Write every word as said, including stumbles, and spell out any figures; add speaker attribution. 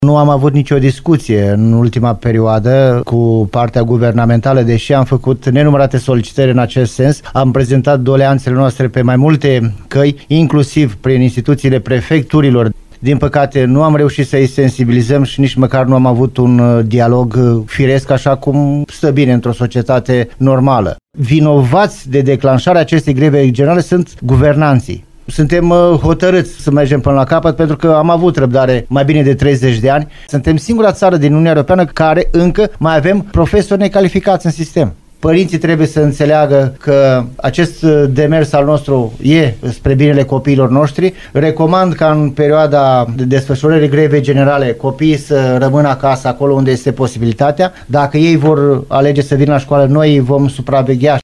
Speaker 1: Nu am avut nicio discuție în ultima perioadă cu partea guvernamentală, deși am făcut nenumărate solicitări în acest sens. Am prezentat doleanțele noastre pe mai multe căi, inclusiv prin instituțiile prefecturilor. Din păcate, nu am reușit să îi sensibilizăm și nici măcar nu am avut un dialog firesc, așa cum stă bine într-o societate normală. Vinovați de declanșarea acestei greve generale sunt guvernanții. Suntem hotărâți să mergem până la capăt pentru că am avut răbdare mai bine de treizeci de ani. Suntem singura țară din Uniunea Europeană care încă mai avem profesori necalificați în sistem. Părinții trebuie să înțeleagă că acest demers al nostru e spre binele copiilor noștri. Recomand ca în perioada de desfășurării grevei generale copiii să rămână acasă acolo unde este posibilitatea. Dacă ei vor alege să vină la școală, noi vom supraveghea.